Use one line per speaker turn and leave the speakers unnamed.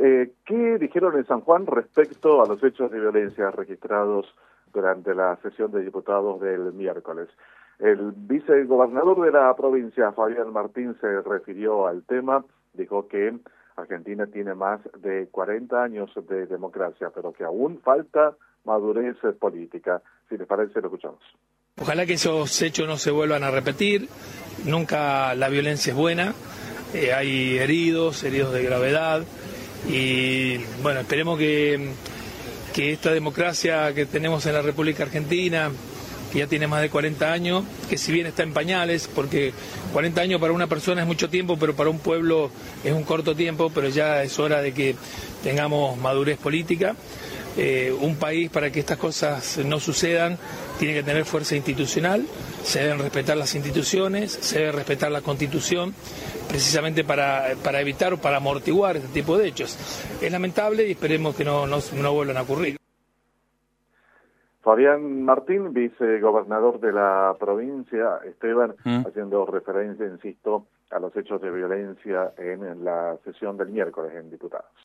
¿Qué dijeron en San Juan respecto a los hechos de violencia registrados durante la sesión de diputados del miércoles? El vicegobernador de la provincia, Fabián Martín, se refirió al tema, dijo que Argentina tiene más de 40 años de democracia, pero que aún falta madurez política. Si les parece, lo escuchamos.
Ojalá que esos hechos no se vuelvan a repetir. Nunca la violencia es buena. Hay heridos de gravedad. Y bueno, esperemos que esta democracia que tenemos en la República Argentina, que ya tiene más de 40 años, que si bien está en pañales, porque 40 años para una persona es mucho tiempo, pero para un pueblo es un corto tiempo, pero ya es hora de que tengamos madurez política. Un país, para que estas cosas no sucedan, tiene que tener fuerza institucional, se deben respetar las instituciones, se debe respetar la Constitución, precisamente para evitar o para amortiguar este tipo de hechos. Es lamentable y esperemos que no vuelvan a ocurrir.
Fabián Martín, vicegobernador de la provincia, Esteban, haciendo referencia, insisto, a los hechos de violencia en la sesión del miércoles en diputados.